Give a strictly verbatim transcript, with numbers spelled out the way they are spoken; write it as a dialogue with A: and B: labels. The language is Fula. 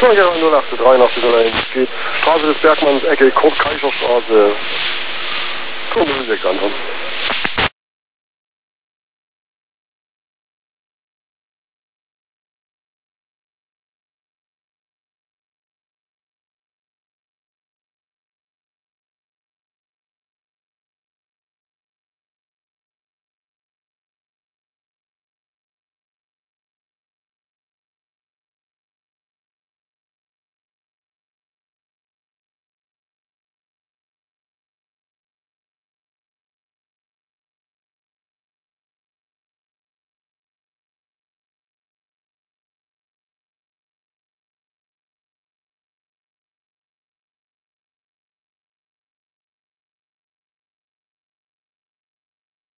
A: Ja, null acht drei nach geht Straße des Bergmanns, Ecke Kurt-Kaiser-Straße. Kommen wir nicht an.